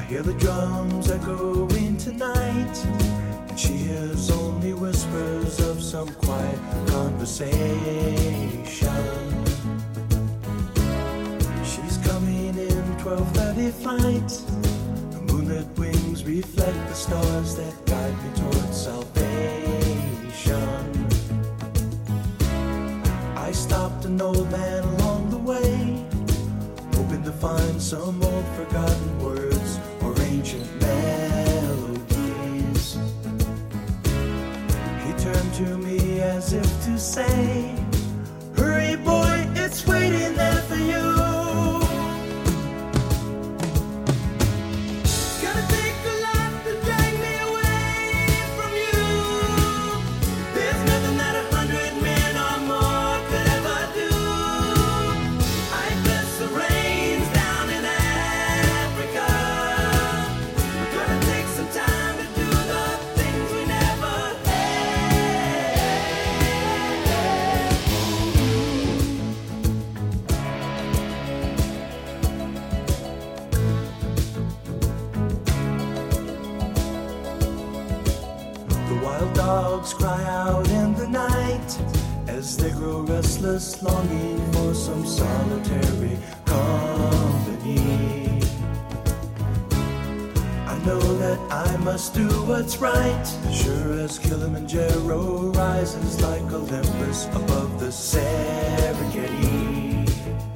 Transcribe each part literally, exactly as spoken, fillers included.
hear the drums echoing tonight, and she hears only whispers of some quiet conversation. She's coming in twelve thirty flight. The moonlit wings reflect the stars that guide me towards salvation. I stopped an old man along the way, hoping to find some old forgotten words or ancient melodies. He turned to me as if to say, "Hurry boy, it's waiting there for you." Wild dogs cry out in the night as they grow restless, longing for some solitary company. I know that I must do what's right, sure as Kilimanjaro rises like Olympus above the Serengeti.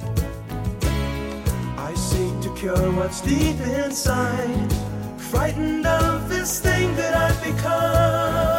I seek to cure what's deep inside, frightened of this thing that I've become.